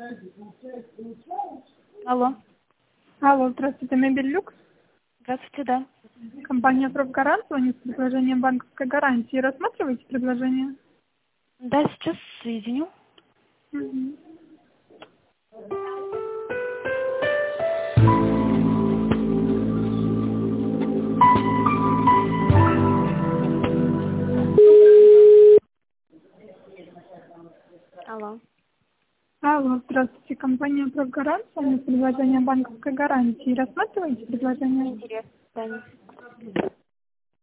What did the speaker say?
Алло. Алло, здравствуйте, Мебель Люкс. Здравствуйте, да. Компания «Профгарант», звонит с предложением банковской гарантии. Рассматриваете предложение? Да, сейчас соединю. Мгм. Алло. Алло, здравствуйте, компания «Профгарант», звонит с предложением банковской гарантии. Рассматриваете предложение? Интересно, да.